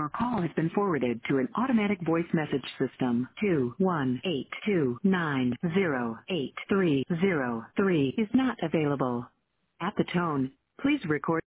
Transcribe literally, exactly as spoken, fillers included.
Your call has been forwarded to an automatic voice message system. two one eight two nine zero eight three zero three is not available. At the tone, please record.